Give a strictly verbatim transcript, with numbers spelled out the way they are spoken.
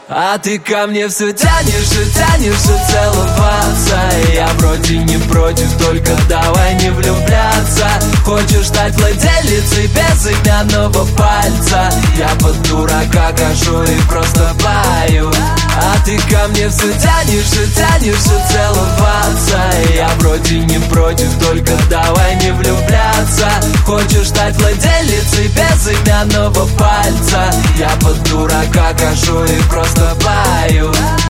А ты ко мне все тянешь и тянешься целоваться. Я вроде не против, только давай не влюбляться. Хочешь стать владелицей безымянного пальца? Я под дурака кашу и просто пою. А ты ко мне все тянешь и тянешься целоваться. Я вроде не против, только давай не влюбляться. Хочешь стать владелицей безымянного пальца? Я под дурака кашу и просто пою.